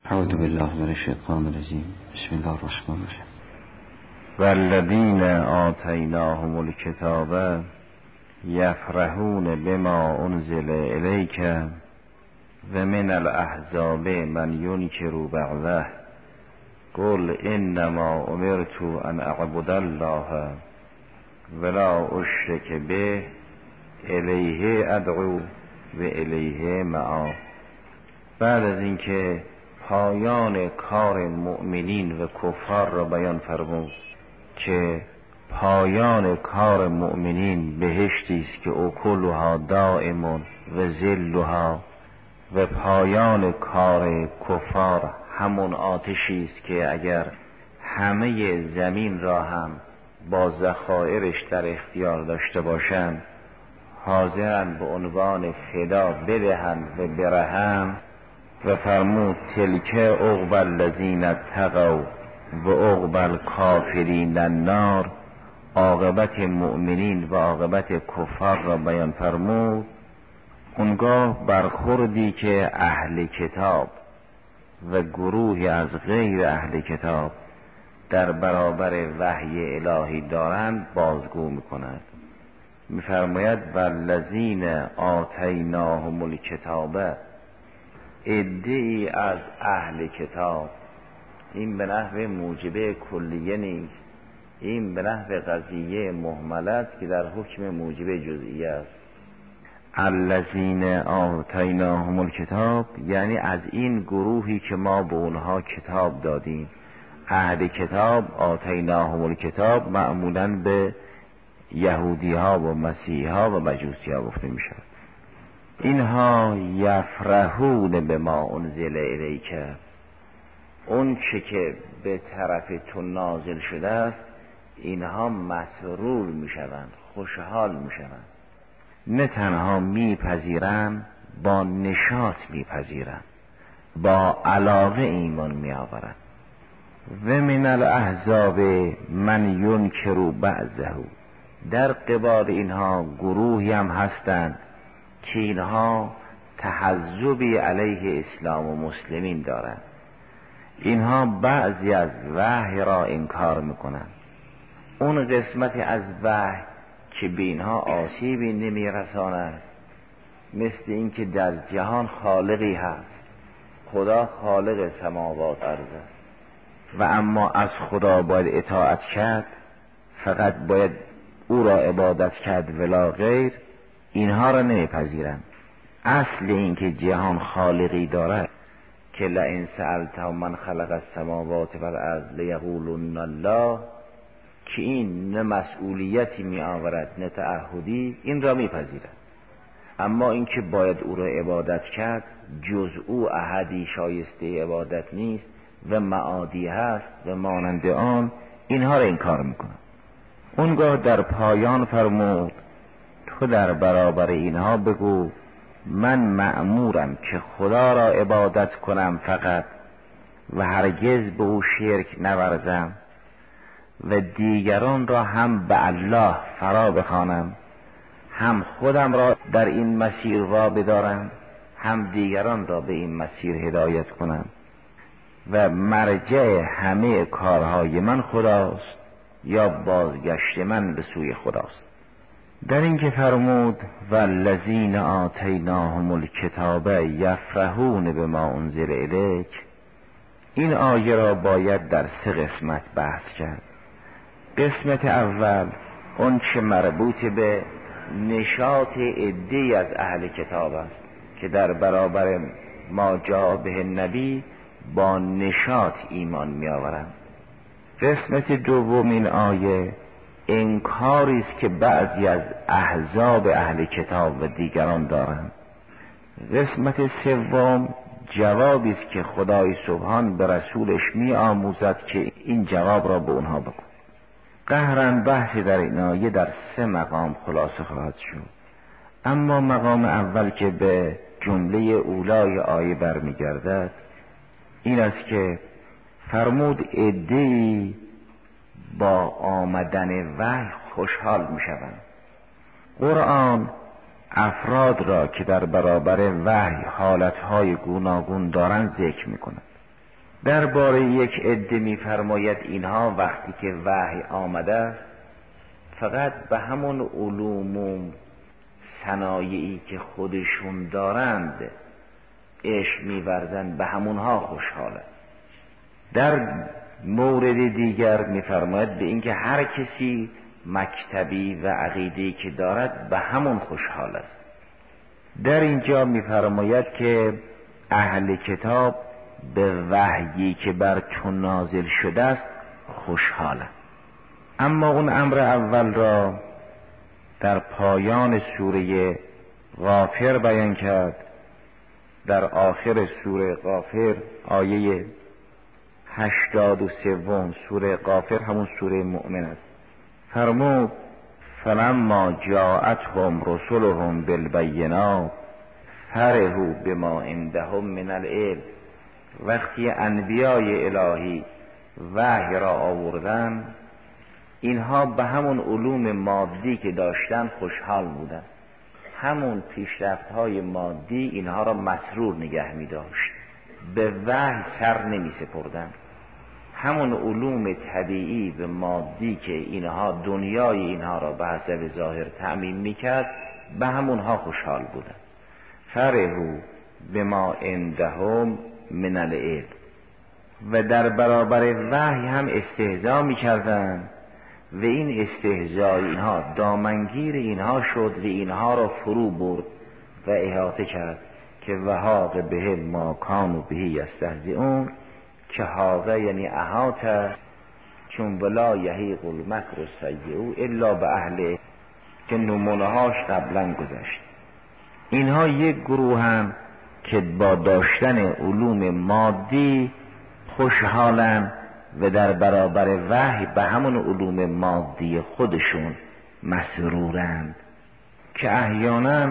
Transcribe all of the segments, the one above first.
اعوذ بالله من الشیطان الرجیم. بسم الله الرحمن الرحیم. والذین آتیناهم الکتاب یفرحون بما انزل الیک و من الاحزاب من ینکر بعضه قل انما امرت ان اعبد الله ولا اشرک به الیه ادعو و الیه مآب. بعد از اینکه پایان کار مؤمنین و کفار را بیان فرمود که پایان کار مؤمنین بهشتی است که اکلها دائم و ظلها، و پایان کار کفار همون آتشی است که اگر همه زمین را هم با ذخایرش در اختیار داشته باشند حاضرند به عنوان فدا بدهند و برهند. و فرمود تلک عقبی الذین اتقوا و عقبی الکافرین النار. عاقبت مؤمنین و عاقبت کفار را بیان فرمود. اونگاه برخوردی که اهل کتاب و گروهی از غیر اهل کتاب در برابر وحی الهی دارند بازگو میکند. میفرماید والذین آتیناهم الکتاب، عده‌ای از اهل کتاب. این به نحو موجبه کلیه نیست، این به نحو قضیه مهمله است که در حکم موجبه جزئیه است. الذین آتیناهم الکتاب یعنی از این گروهی که ما به اونها کتاب دادیم. اهل کتاب آتیناهم الکتاب معمولاً به یهودی ها و مسیحی ها و مجوسی ها گفته می شود. اینها یفرحون به ما انزل الیک، اون چه که به طرف تو نازل شده است اینها مسرور می شوند، خوشحال می شوند. نه تنها می پذیرند، با نشاط می پذیرند، با علاقه ایمان می آورند. و من الاحزاب من ینکر بعضه، در قبال اینها گروهی هم هستند که اینها تحزبی علیه اسلام و مسلمین دارند. اینها بعضی از وحی را انکار میکنند. اون قسمتی از وحی که به اینها آسیبی نمیرساند، مثل اینکه در جهان خالقی هست، خدا خالق سماوات ارض است و اما از خدا باید اطاعت کرد، فقط باید او را عبادت کرد ولا غیر، اینها را نمیپذیرند. اصل این که جهان خالقی دارد که لئن سألتهم من خلق السماوات والارض لیقولن الله، که این نه مسئولیتی می آورد نه تعهدی، این را میپذیرند. اما این که باید او را عبادت کرد، جز او احدی شایسته عبادت نیست و معادی هست و مانند آن، اینها را انکار میکنند. اونگاه در پایان فرمود تو در برابر اینها بگو من مأمورم که خدا را عبادت کنم فقط و هرگز به او شرک نورزم و دیگران را هم به الله فرا بخوانم، هم خودم را در این مسیر را بدارم، هم دیگران را به این مسیر هدایت کنم و مرجع همه کارهای من خداست یا بازگشت من به سوی خداست. در این که فرمود والذین آتیناهم الکتاب یفرحون بما انزل الیک، این آیه را باید در 3 قسمت بحث کرد. قسمت اول اون چه مربوط به نشاط عده‌ای از اهل کتاب است که در برابر ما جاء به نبی با نشاط ایمان می آورند. قسمت دوم این آیه انکاری است که بعضی از احزاب اهل کتاب و دیگران دارند. قسمت سوم جوابی است که خدای سبحان به رسولش می آموزد که این جواب را به اونها بگو. قهرن بحث در این آیه در 3 مقام خلاصه خواهد شد. اما مقام اول که به جمله اولای آیه برمیگردد این است که فرمود عده‌ای با آمدن وحی خوشحال می شوند. قرآن افراد را که در برابر وحی حالتهای گوناگون دارند ذکر می کند. درباره یک عده می‌فرماید اینها وقتی که وحی آمده است فقط به همون علوم و صنایعی که خودشون دارند عشق می‌ورزند، به همونها خوشحالند. در مورد دیگر می‌فرماید به اینکه هر کسی مکتبی و عقیده‌ای که دارد به همون خوشحال است. در اینجا می‌فرماید که اهل کتاب به وحیی که بر تو نازل شده است خوشحالند. اما اون امر اول را در پایان سوره غافر بیان کرد. در آخر سوره غافر آیه 83 سوره غافر همون سوره مؤمن است، فرمود فلما جاءتهم رسلهم بالبینات فرحوا بما عندهم من العلم. وقتی انبیای الهی وحی را آوردن اینها به همون علوم مادی که داشتن خوشحال بودن. همون پیشرفت‌های مادی اینها را مسرور نگه می داشت، به وحی سر نمی سپردن. همون علوم طبیعی و مادی که اینها دنیای اینها را به حسب ظاهر تأمین می کرد به همونها خوشحال بودن. فرحوا بما عندهم من العلم. و در برابر وحی هم استهزا می کردن و این استهزای اینها دامنگیر اینها شد و اینها را فرو برد و احاطه کرد که وحاق به ما کانوا به یستهزئون، که حاقه یعنی احاطه، چون ولا یحیق المکر السیء الا به اهله، که نمونه هاش قبلا گذشت. اینها یک گروه هم که با داشتن علوم مادی خوشحالن و در برابر وحی به همون علوم مادی خودشون مسرورند، که احیانا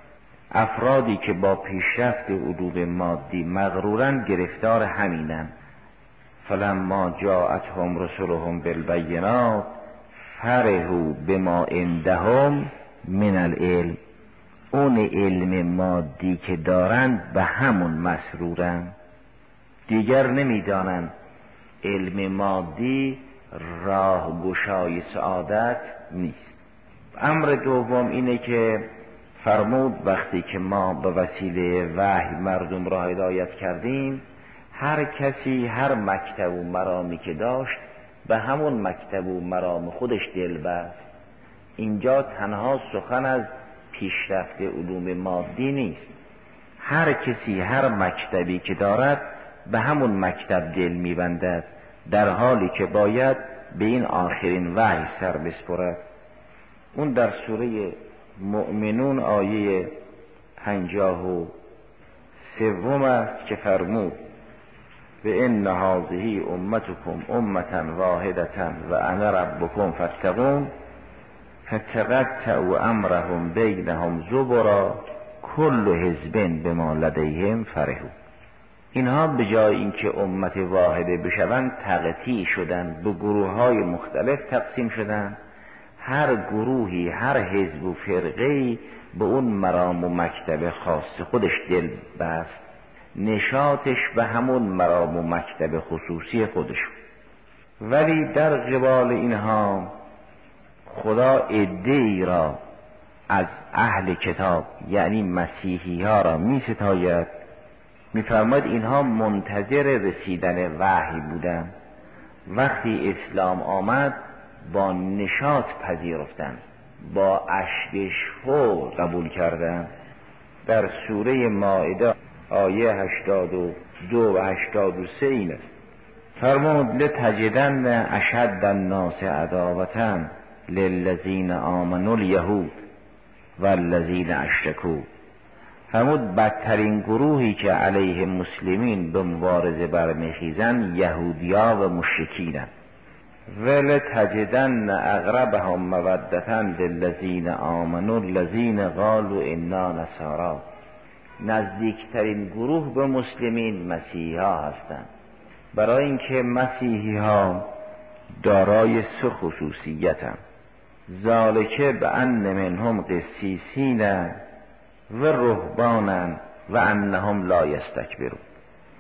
افرادی که با پیشرفت علوم مادی مغرورن گرفتار همینن. فلما جاءتهم رسلهم بالبینات فرحوا بما عندهم من العلم. اون علم مادی که دارند به همون مسرورند، دیگر نمیدانند علم مادی راه گشای سعادت نیست. امر دوم اینه که فرمود وقتی که ما به وسیله وحی مردم را هدایت کردیم، هر کسی هر مکتب و مرامی که داشت به همون مکتب و مرام خودش دل بست. اینجا تنها سخن از پیشرفت علوم مادی نیست، هر کسی هر مکتبی که دارد به همون مکتب دل میبندد، در حالی که باید به این آخرین وحی سر بسپرد. اون در سوره مؤمنون آیه 53 است که فرمود و ان هذه امتکم امة واحدة و انا ربکم فاتقون فتقطعوا امرهم بینهم زبرا کل حزب بما لدیهم فرحون. اینها به جای اینکه امت واحده بشوند تقطیع شدند، به گروه های مختلف تقسیم شدند. هر گروهی هر حزب و فرقه‌ای به اون مرام و مکتب خاص خودش دل بست، نشاطش به همون مرام و مکتب خصوصی خودش. ولی در قبال اینها خدا عده‌ای را از اهل کتاب یعنی مسیحی ها را می ستاید. می فرماید اینها منتظر رسیدن وحی بودند، وقتی اسلام آمد با نشاط پذیرفتند، با اشک شوق قبول کردند. در سوره مائده آیه 82 و 83 این است، فرمود لتجدن اشد الناس عداوة للذین آمنوا الیهود والذین اشرکوا. فرمود بدترین گروهی که علیه مسلمین به مبارزه برمیخیزن یهودیا و مشرکینند. ولتجدن اقربهم مودة للذین آمنوا الذین قالوا انا نصارا. نزدیکترین گروه به مسلمین مسیحی ها هستند، برای اینکه مسیحی ها دارای سه خصوصیتند. ذالک بأن منهم قسیسین و رهبانا و انهم لا یستکبرون.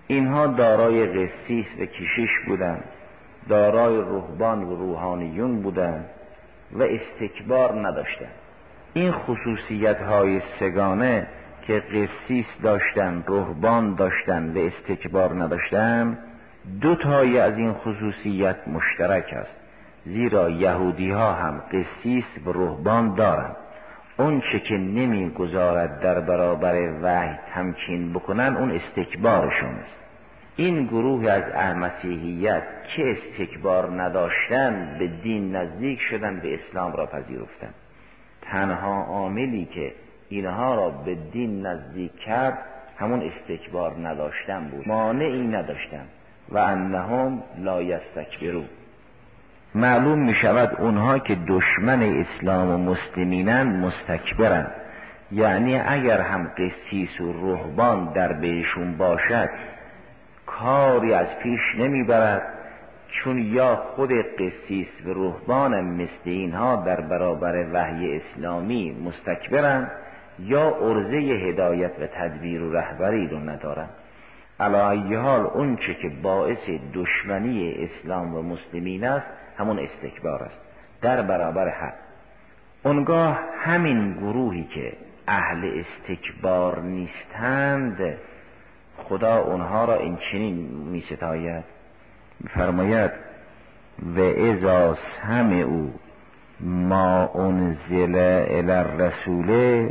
اینها دارای قسیس و کشیش بودند، دارای رهبان و روحانیون بودند و استکبار نداشتند. این خصوصیت های سگانه که قسیس داشتن، رهبان داشتن و استکبار نداشتن، دو تایی از این خصوصیت مشترک است. زیرا یهودی ها هم قسیس و رهبان دارند. اون چه که نمی گذارد در برابر وحی تمکین بکنن، اون استکبارشون است. این گروه از مسیحیت که استکبار نداشتن به دین نزدیک شدن، به اسلام را پذیرفتن. تنها عاملی که اینها را به دین نزدیک کرد همون استکبار نداشتن بود، مانعی نداشتن. و انهم لا یستکبرون. معلوم می شود اونها که دشمن اسلام و مسلمینن مستکبرن. یعنی اگر هم قسیس و رهبان در بهشون باشد کاری از پیش نمی برد، چون یا خود قسیس و رهبان مثل اینها در برابر وحی اسلامی مستکبرن یا عرضه هدایت و تدبیر و رهبری رو ندارن. علی ای حال اون چه که باعث دشمنی اسلام و مسلمین است همون استکبار است در برابر حق. اونگاه همین گروهی که اهل استکبار نیستند، خدا اونها را این چنین می ستاید، می فرماید و اذا سمعوا ما انزل الی الرسول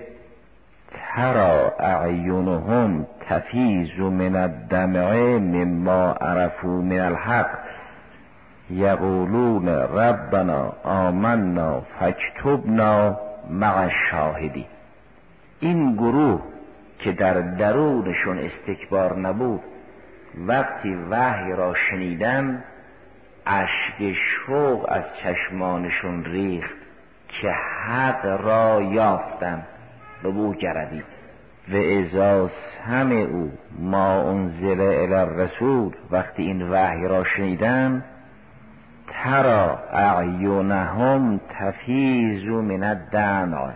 ترى اعینهم تفیض من الدمع مما عرفوا من الحق یقولون ربنا آمنا فاکتبنا مع الشاهدین. این گروه که در درونشون استکبار نبود، وقتی وحی را شنیدن اشک شوق از چشمانشون ریخت که حق را یافتن و او گردید. و اذا سمعوا ما انزل الی الرسول، وقتی این وحی را شنیدن، ترى اعینهم تفیض من الدمع،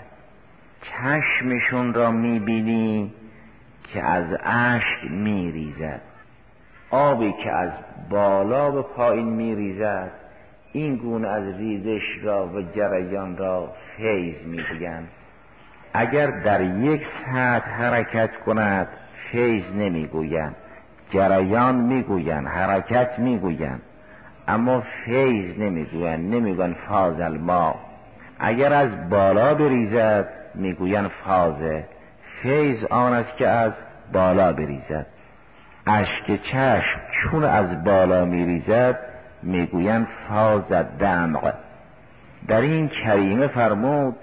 چشمشون را میبینی که از اشک میریزد. آبی که از بالا به پایین میریزد، این گونه از ریزش را و جریان را فیض میگویند. اگر در یک سطح حرکت کند فیض نمیگویند، جریان میگویند، حرکت میگویند، اما فیض نمیگویند، نمیگویند فاض الماء. اگر از بالا بریزد میگویند فاضه. فیض آن است که از بالا بریزد. اشک چشم چون از بالا میریزد میگویند فاض الدمع. در این کریمه فرمود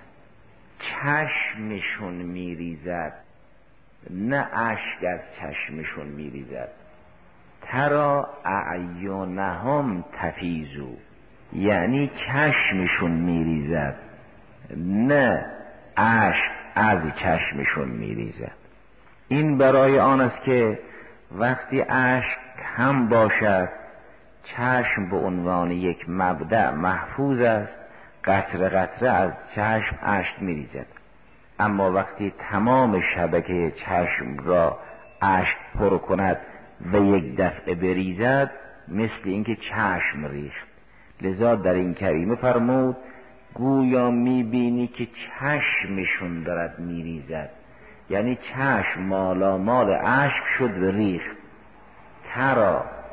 چشمشون میریزد، نه اشک از چشمشون میریزد. ترى اعینهم تفیض، یعنی چشمشون میریزد، نه اشک از چشمشون میریزد. این برای آن است که وقتی اشک کم باشد، چشم به عنوان یک مبدأ محفوظ است، قطره قطره از چشم اشک میریزد. اما وقتی تمام شبکه چشم را اشک پر کند و یک دفعه بریزد، مثل اینکه چشم ریخت. لذا در این کریمه فرمود گویا میبینی که چشمشون دارد میریزد، یعنی چشم مالامال اشک شد و ریخت. ترى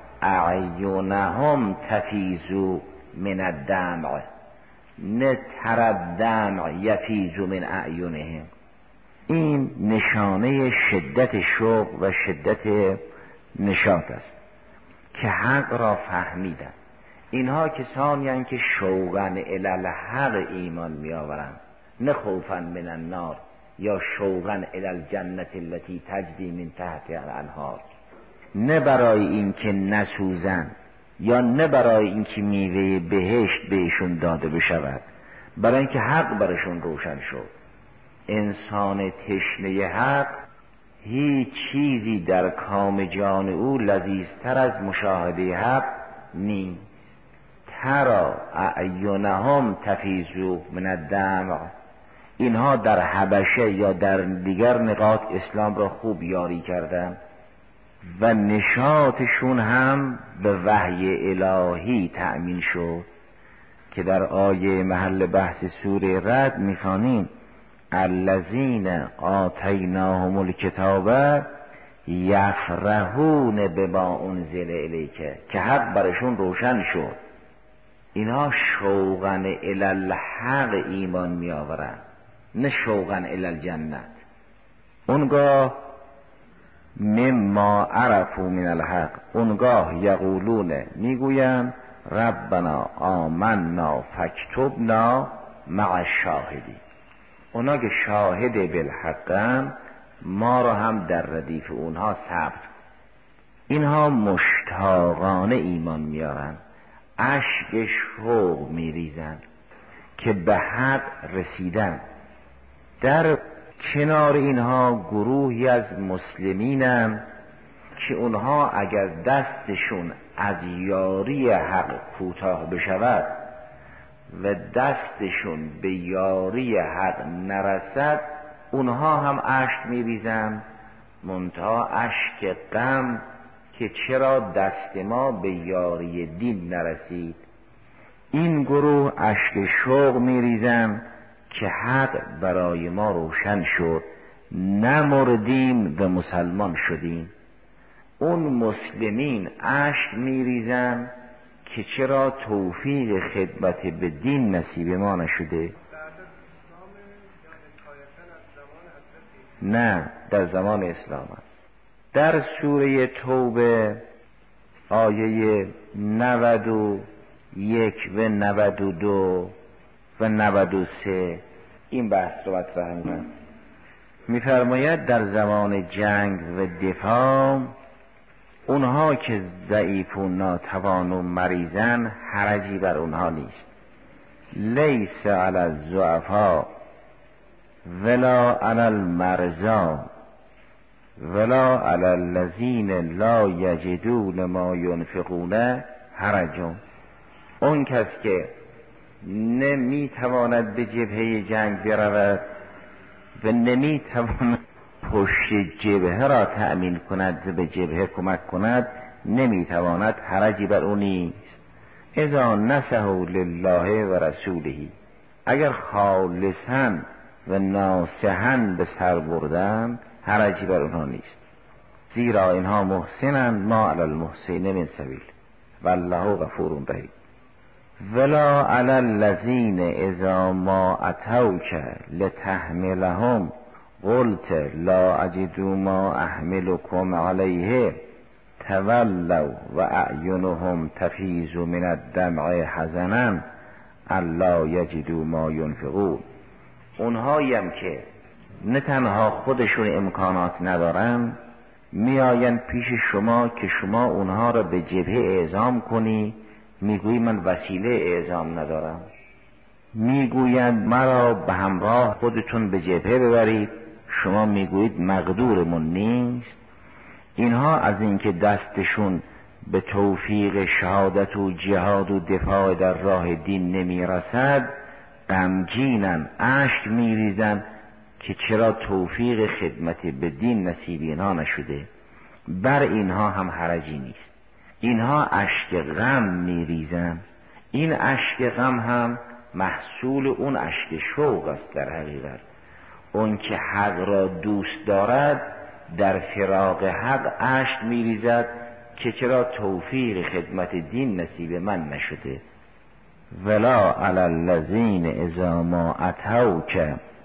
اعینهم تفیض من الدمع، نه ترى الدمع یفیض من اعینهم. این نشانه شدت شوق و شدت نشاط است که حق را فهمیدن. اینها کسانی هستند که شوقاً الی الحق ایمان می آورند، نه خوفاً من النار یا شوقاً الی الجنة التي تجری من تحتها الانهار. نه برای این که نسوزن یا نه برای این که میوه بهشت بهشون داده بشود، برای اینکه حق برشون روشن شد. انسان تشنه حق هیچ چیزی در کام جان او لذیذتر از مشاهده حق نیست. ترى اعینهم تفیض من الدمع. اینها در حبشه یا در دیگر نقاط اسلام را خوب یاری کردند و نشاطشون هم به وحی الهی تأمین شد که در آیه محل بحث سوره رعد میخوانیم الذین آتیناهم الکتاب یفرحون بما انزل الیک، که حق برشون روشن شد، اینها شوقا الی الحق ایمان می آورند، نه شوقا الی الجنت. اونگاه مما عرفوا من الحق، اونگاه یقولون، میگویند ربنا آمنا فاکتبنا مع الشاهدین، اونا که شاهد بالحقن ما را هم در ردیف اونها ثبت. اینها مشتاقانه ایمان میارن، اشک شوق میریزن که به حق رسیدن. در کنار اینها گروهی از مسلمینن که اونها اگر دستشون از یاری حق کوتاه بشود و دستشون به یاری حق نرسد، اونها هم اشک میریزن، منتها اشک غم که چرا دست ما به یاری دین نرسید. این گروه اشک شوق میریزن که حق برای ما روشن شد، نمردیم و مسلمان شدیم. اون مسلمین اشک میریزن که چرا توفیق خدمت به دین نصیب ما نشده. نه، در زمان اسلام است. در سوره توبه آیه 91 و 92 و 93 این بحث رو مطرح می‌کنه. می‌فرماید در زمان جنگ و دفاع اونها که ضعیف و ناتوان و مریضن حرجی بر اونها نیست. لیس علی الضعفاء ولا علی المرضى ولا علی الذین لا یجدون ما ینفقون حرج. اون کس که نمیتواند به جبهه جنگ برود و نمیتواند پشت جبهه را تأمین کند و به جبهه کمک کند، نمیتواند حرجی بر او نیست. اذا نصحوا لله و رسوله، اگر خالصاً و ناصحاً به سر بردن حرجی بر اونها نیست، زیرا اینها محسنند ما علی المحسنین من سبیل والله غفور رحیم. ولا علی الذین اذا ما اتوک لتحملهم قلت لا اجد ما احملكم علیه تولوا و اعینهم تفیض من الدمع حزنا الا یجدوا ما ینفقون. اونهایی هم که نه تنها خودشون امکانات ندارن، میآیند پیش شما که شما اونها را به جبهه اعزام کنی، میگویی من وسیله اعزام ندارم. میگویند مرا به همراه خودتون به جبهه ببرید، شما میگویید مقدورمون نیست. اینها از اینکه دستشون به توفیق شهادت و جهاد و دفاع در راه دین نمیرسد، غمگینن، اشک میریزن که چرا توفیق خدمت به دین نصیب اینها نشده. بر اینها هم حرجی نیست. اینها اشک غم میریزن. این اشک غم هم محصول اون اشک شوق است. در حقیقت اون که حق را دوست دارد در فراق حق اشک میریزد که چرا توفیق خدمت دین نصیب من نشده. ولا علی الذین اذا ما اتوک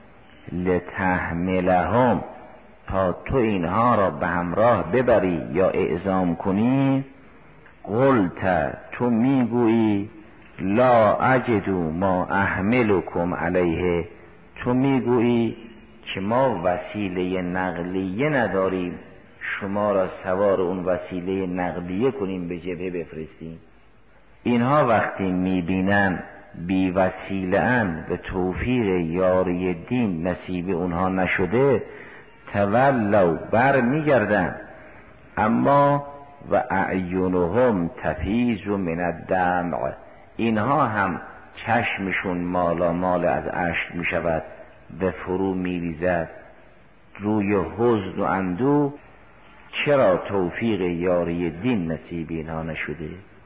لتحملهم، تا تو اینها را به همراه ببری یا اعزام کنی، قلت، تو میگویی لا اجدو ما احملکم علیه، تو میگویی که ما وسیله نقلیه نداریم شما را سوار اون وسیله نقلیه کنیم به جبهه بفرستیم. اینها وقتی میبینن بی وسیله ان به توفیق یاری دین نصیب اونها نشده، تولوا، بر میگردن، اما و اعینهم تفیض من الدمع، اینها هم چشمشون مالا مال از اشک میشود و فرو میریزد، روی حزن و اندوه چرا توفیق یاری دین نصیب اینها نشده؟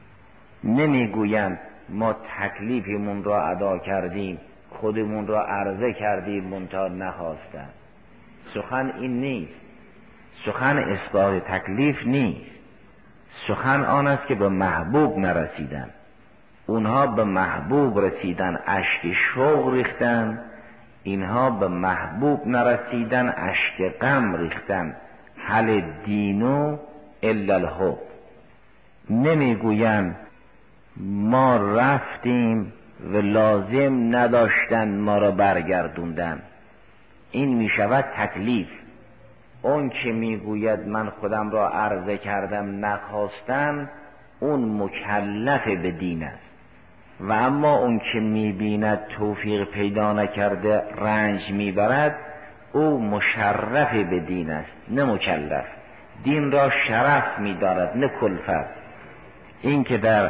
نمیگویند ما تکلیفمون را ادا کردیم، خودمون را عرضه کردیم منتها نخواستن. سخن این نیست، سخن اثبات تکلیف نیست، سخن آن است که به محبوب نرسیدن. اونها به محبوب رسیدن، اشک شوق ریختن، اینها به محبوب نرسیدن، اشک غم ریختن. هل دینو الا الحب. نمیگویند ما رفتیم و لازم نداشتن ما را برگردوندن. این میشود تکلیف. اون که میگوید من خودم را عرضه کردم نخواستن، اون مکلف به دین است. و اما اون که میبیند توفیق پیدا نکرده رنج میبرد، او مشرف به دین است نه مکلف. دین را شرف میدارد نه کلفت. این که در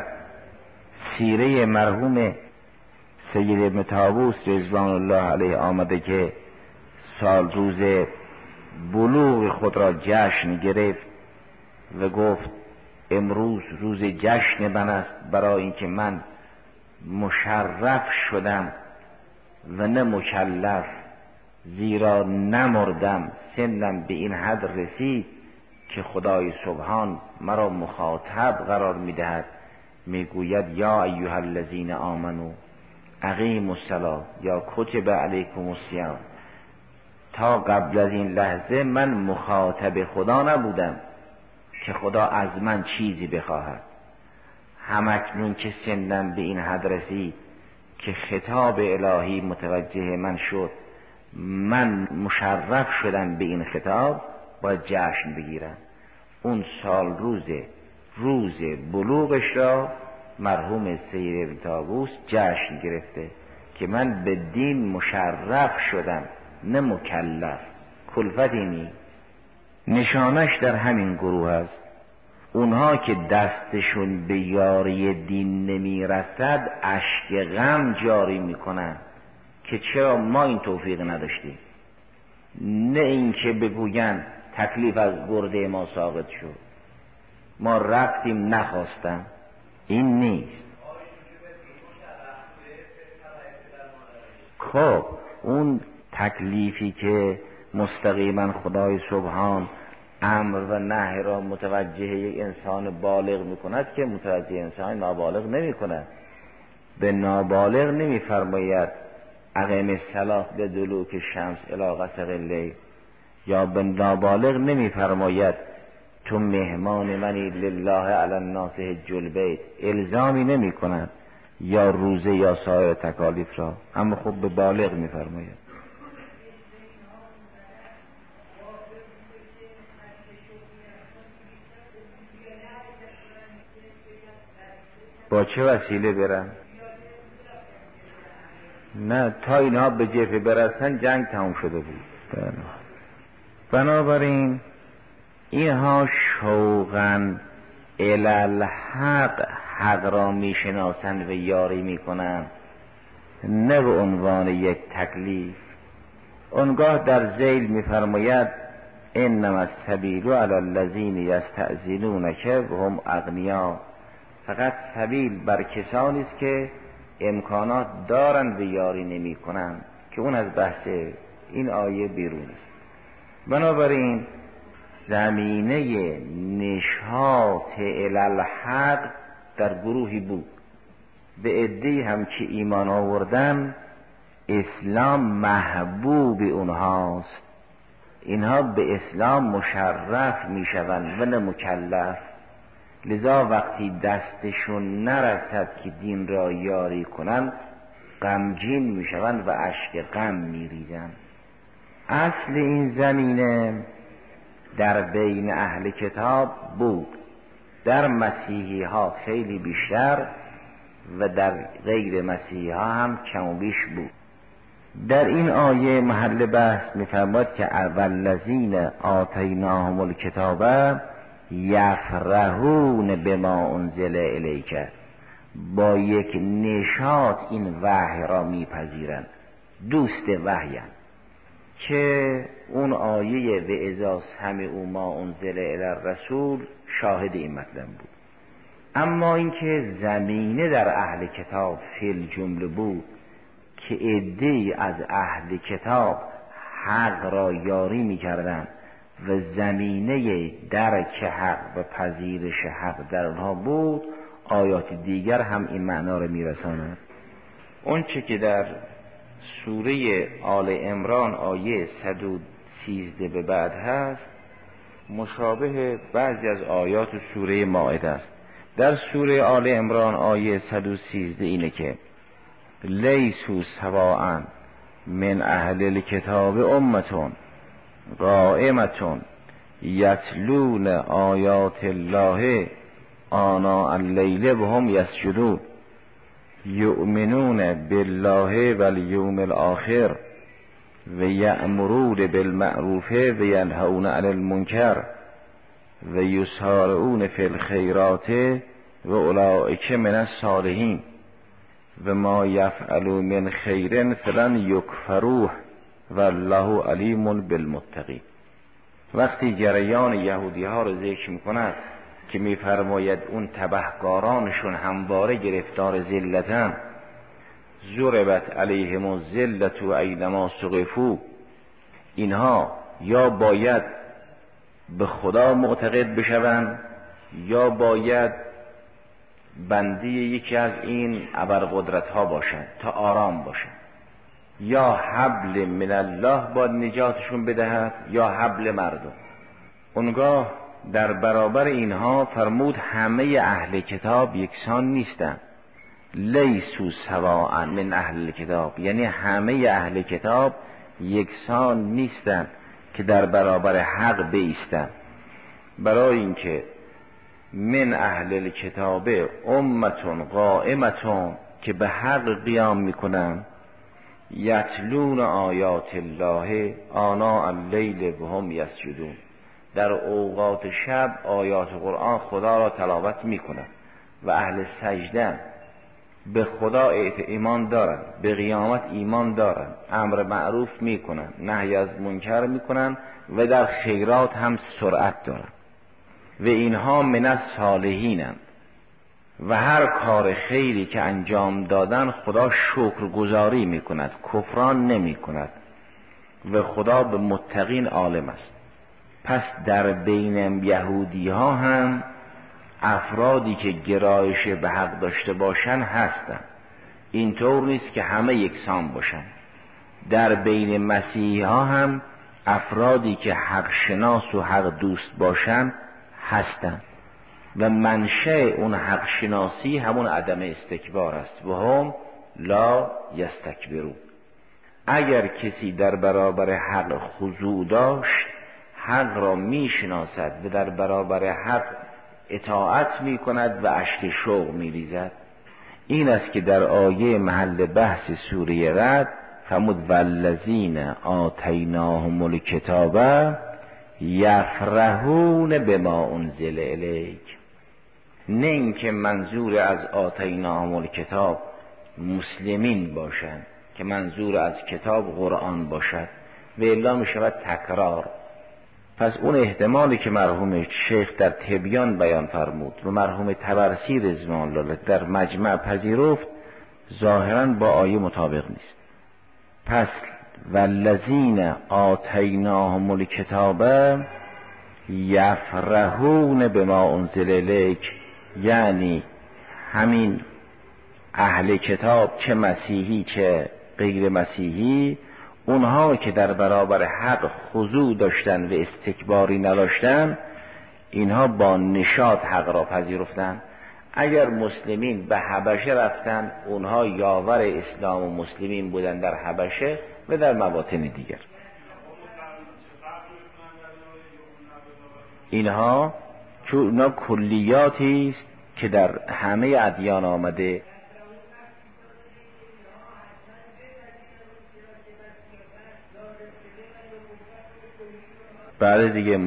سیره مرحوم سید ابن طاووس رضوان الله علیه آمده که سال روز بلوغ خود را جشن گرفت و گفت امروز روز جشن من است، برای اینکه من مشرف شدم و نه مکلف، زیرا نمردم، سنم به این حد رسید که خدای سبحان مرا مخاطب قرار میدهد، میگوید یا ایها الذین آمنو اقیموا الصلاة یا کتب علیکم الصیام. تا قبل از این لحظه من مخاطب خدا نبودم که خدا از من چیزی بخواهد. همکنون که سنم به این حد رسید که خطاب الهی متوجه من شد، من مشرف شدم به این خطاب، باید جشن بگیرم. اون سال روز بلوغش را مرحوم سید ابن طاووس جشن گرفته که من به دین مشرف شدم نه مکلف. کلفتی نی. نشانش در همین گروه است. اونها که دستشون به یاری دین نمی رسد اشک غم جاری میکنن که چرا ما این توفیق نداشتیم. نه اینکه بگوین تکلیف از گرده ما ساقط شد، ما رفتیم نخواستم. این نیست. خب اون تکلیفی که مستقیما خدای سبحان امر و نهی را متوجه یک انسان بالغ میکند که متوجه انسان نابالغ نمیکند. به نابالغ نمیفرماید اقیم الصلاة به دلوک الشمس الی غسق اللیل، یا به نابالغ نمیفرماید تو مهمان منی لله علی الناس حج البیت. الزامی نمی کند یا روزه یا سایر تکالیف را، اما خب به بالغ میفرماید. با چه وسیله برن؟ نه، تا اینها به جبهه برسن جنگ تمام شده بود. بنابراین اینها شوقاً الی الحق، حق را میشناسند و یاری میکنند، نه به عنوان یک تکلیف. اونگاه در ذیل میفرماید انما السبیل علی الذین یستأذنونک وهم اغنیا. فقط سبیل بر کسانی است که امکانات دارند و یاری نمی کنند، که اون از بحث این آیه بیرون است. بنابراین زمینه نشاط الی الحق در گروهی بود. به عده‌ای هم که ایمان آوردن اسلام محبوب اونهاست، اینها به اسلام مشرف میشوند و نه مکلف. لذا وقتی دستشون نرسد که دین را یاری کنند غمگین میشوند و اشک غم میریزند. اصل این زمینه در بین اهل کتاب بود، در مسیحی ها خیلی بیشتر و در غیر مسیحی ها هم کم و بیش بود. در این آیه محل بحث می‌فرماید که والذین آتیناهم الکتاب یفرحون بما انزل الیک، با یک نشاط این وحی را میپذیرند، دوست وحی‌اند. که اون آیه و اذا سمعوا ما انزل الی الرسول شاهد این مطلب بود. اما اینکه زمینه در اهل کتاب فی الجمله بود که عده‌ای از اهل کتاب حق را یاری می‌کردند و زمینه درک حق و پذیرش حق در آنها بود، آیات دیگر هم این معنا را می‌رساند. اون چه که در سوره آل عمران آیه 113 به بعد هست مشابه بعضی از آیات سوره مائده است. در سوره آل عمران آیه 113 اینه که لیسوا سواء من اهل الکتاب امة قائمة یتلون آیات الله آناء اللیل و هم یسجدون یؤمنون بالله والیوم الاخر و یأمرون بالمعروف و ینهون عن المنکر و یسارعون فی الخیرات و اولئک من الصالحین و ما یفعلوا من خیر فلن یکفروه والله علیم بالمتقین. وقتی جریان یهودی ها رو ذکر میکند که میفرماید اون تبهکارانشون همواره گرفتار ذلتن، ضربت علیهم الذلة اینما ثقفوا، اینها یا باید به خدا معتقد بشوند یا باید بندی یکی از این ابرقدرت ها باشند تا آرام باشند، یا حبل من الله باید نجاتشون بدهد یا حبل مردم. اونگاه در برابر اینها فرمود همه اهل کتاب یکسان نیستند. لیسوا سواء من اهل کتاب، یعنی همه اهل کتاب یکسان نیستند که در برابر حق بایستند. برای اینکه من اهل الکتاب امة قائمة که به حق قیام میکنن، یتلون آیات الله آناء اللیل و هم یسجدون، در اوقات شب آیات قرآن خدا را تلاوت میکنن و اهل سجدن، به خدا ایمان دارن، به قیامت ایمان دارن، امر معروف میکنن، نهی از منکر میکنن و در خیرات هم سرعت دارن و اینها من الصالحینند و هر کار خیری که انجام دادن خدا شکرگزاری میکند، کفران نمیکند و خدا به متقین عالم است. پس در بین یهودی ها هم افرادی که گرایش به حق داشته باشن هستن، اینطور نیست که همه یکسان باشن. در بین مسیحی ها هم افرادی که حق شناس و حق دوست باشن هستن و منشأ اون حق شناسی همون عدم استکبار است و هم لا یستکبرون. اگر کسی در برابر حق خضوع داشت، حق را می شناسد و در برابر حق اطاعت می کند و اشک شوق می ریزد. این است که در آیه محل بحث سوره رعد فرمود والذین آتیناهم الکتاب یفرحون بما انزل الیک. نه اینکه منظور از آتیناهم الکتاب مسلمین باشند که منظور از کتاب قرآن باشد و الا می شود تکرار. پس اون احتمالی که مرحوم شیخ در تبیان بیان فرمود و مرحوم طبرسی رضوان الله در مجمع پذیرفت ظاهراً با آیه مطابق نیست. پس والذین آتیناهم الکتاب یفرحون بما انزل الیک، یعنی همین اهل کتاب چه مسیحی چه غیر مسیحی، اونها که در برابر حق خضوع داشتن و استکباری نداشتن، اینها با نشاط حق را پذیرفتن. اگر مسلمین به حبشه رفتن، اونها یاور اسلام و مسلمین بودن در حبشه و در مواطن دیگر. اینها چون کلیاتی است که در همه ادیان آمده. بعد دیگه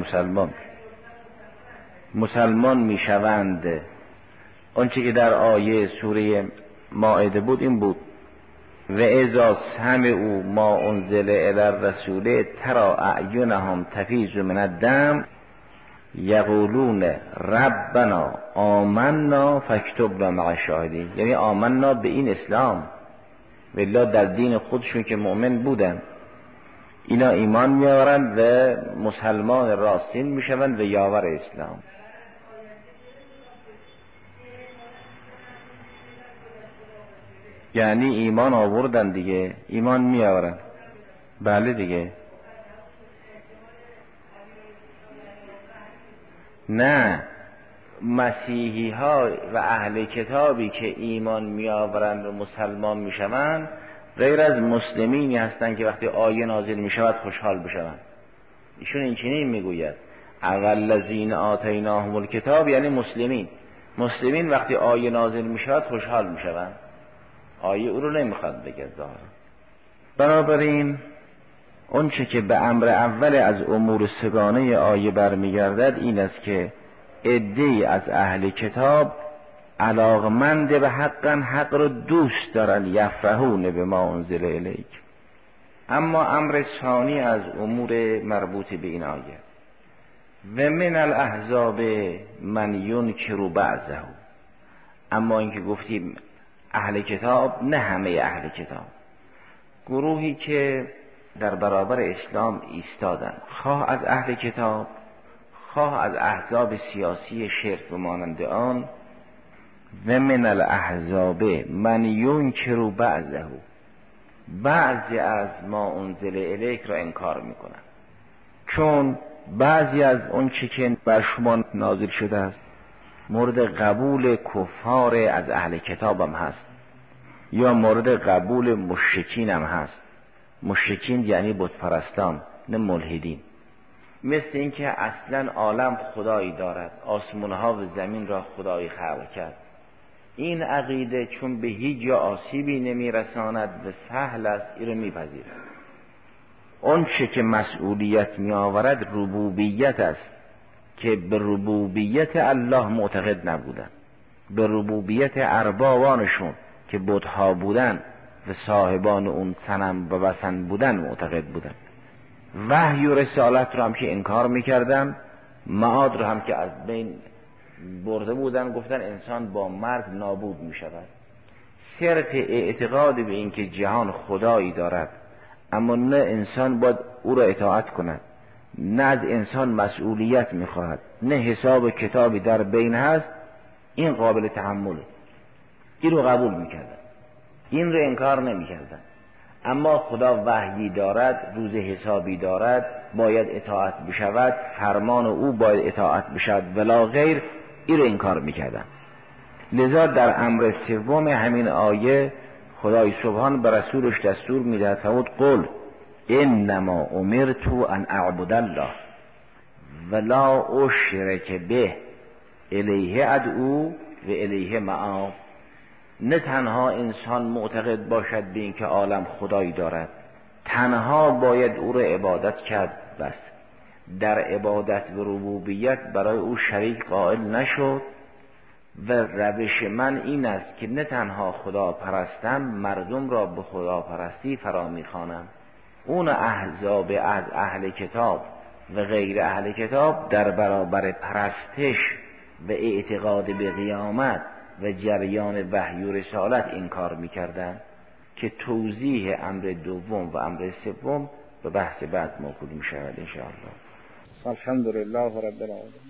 مسلمان میشوند. آنچه که در آیه سوره مائده بود این بود و اذا سمعوا ما انزل الی الرسول تری اعینهم تفیض من الدم یقولون ربنا آمنا فاکتبنا مع الشاهدین. یعنی آمنا به این اسلام، والله در دین خودشون که مؤمن بودن اینا ایمان میآورند و مسلمان راستین میشوند و یاور اسلام. یعنی ایمان آوردن دیگه، ایمان میآورن. بله دیگه. نه، مسیحی ها و اهل کتابی که ایمان میآورند و مسلمان میشوند غیر از مسلمینی هستند که وقتی آیه نازل میشود خوشحال بشوند. ایشون این چنین میگوید اول الذین آتیناهم الکتاب، یعنی مسلمین وقتی آیه نازل میشود خوشحال میشوند، آیه او رو نمیخواد بگه ظاهرا. بنابراین اون چه که به امر اول از امور سگانه آیه برمیگردد این است که عده‌ای از اهل کتاب علاقمند به حق رو دوست دارن، یفرحون بما انزل الیک. اما امر ثانی از امور مربوط به این آیه و من الاحزاب من ینکر بعضه، اما اینکه گفتیم اهل کتاب، نه همه اهل کتاب، گروهی که در برابر اسلام ایستادن، خواه از اهل کتاب خواه از احزاب سیاسی شرک و مانند آن. و من الاحزاب من ینکر بعضه، بعضی از ما انزل الیک را انکار میکنن، چون بعضی از اون چی که بر شما نازل شده است مورد قبول کفار از اهل کتاب هم هست یا مورد قبول مشرکین هم هست. مشرکین یعنی بت پرستان، نه ملحدین. مثل اینکه اصلا عالم خدایی دارد، آسمانها و زمین را خدایی خلق کرد. این عقیده چون به هیچ جا آسیبی نمیرساند و سهل است، این رو میپذیرد. اون چه که مسئولیت میآورد ربوبیت است که به ربوبیت الله معتقد نبودن، به ربوبیت اربابانشون که بتها بودن و صاحبان اون صنم و وثن بودن معتقد بودن. وحی و رسالت رو هم که انکار میکردن، معاد رو هم که از بین برده بودن، گفتن انسان با مرگ نابود میشود. صرف اعتقاد به این که جهان خدایی دارد اما نه انسان باید او را اطاعت کند، نه از انسان مسئولیت میخواهد، نه حساب کتابی در بین هست، این قابل تحمله. این رو قبول میکردن، این رو انکار نمیکردن. اما خدا وحیی دارد، روز حسابی دارد، باید اطاعت بشود، فرمان او باید اطاعت بشود ولا غیر، این رو انکار میکردن. لذا در امر سوم همین آیه خدای سبحان به رسولش دستور میدهد فرمود قل انما امرت ان اعبد الله ولا اشرک به الیه ادعو و الیه مآب. نه تنها انسان معتقد باشد به این که عالم خدایی دارد، تنها باید او را عبادت کرد بس. در عبادت و ربوبیت برای او شریک قائل نشد. و روش من این است که نه تنها خدا پرستم، مردم را به خدا پرستی فرا میخوانم. اون احزاب از اهل کتاب و غیر اهل کتاب در برابر پرستش و اعتقاد به قیامت و جریان وحی و رسالت انکار میکردن که توضیح امر دوم و امر سوم به بحث بعد موکول میشود ان شاء الله. الحمدلله رب العالمین.